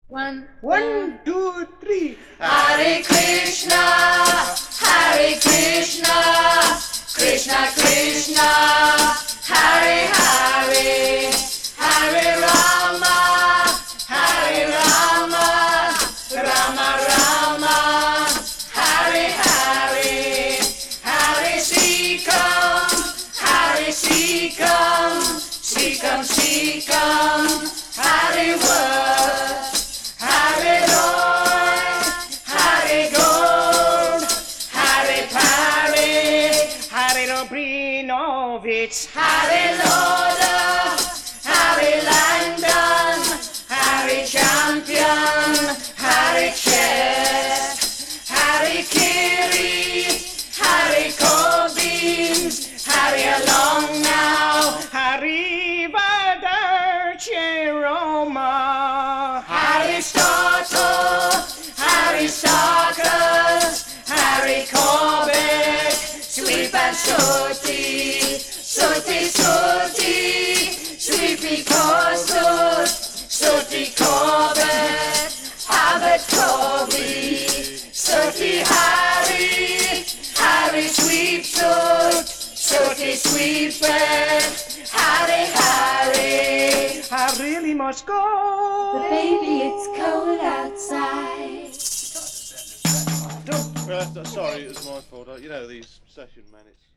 One, two, three. Hare Krishna, Hare Krishna, Krishna Krishna, Hare Hare, Hare Rama, Hare Rama, Rama Rama, Hare Hare, Hare Sikam, Hare Sikam, Sikam Sikam, Hare Word. Hare Lord, Hare Gold, Hare Pare, Hare Robrinovich. Hare Loda, Hare Langdon, Hare Champion, Hare Chess, Hare Kiri, Hare Corbins, Hare Along Now, Arrivederci Roma. Aristotle, Aristarchus, Harry Corbett, Sweep and Sooty, Sooty Sooty, Sweepy Corsut, Sooty Corbett, Abbott Corby, Sooty Harry, Harry Sweepsoot, Sooty Sweepet, Harry Harry. I really must go. But baby, it's cold outside. Sorry, it was my fault. You know, these session minutes.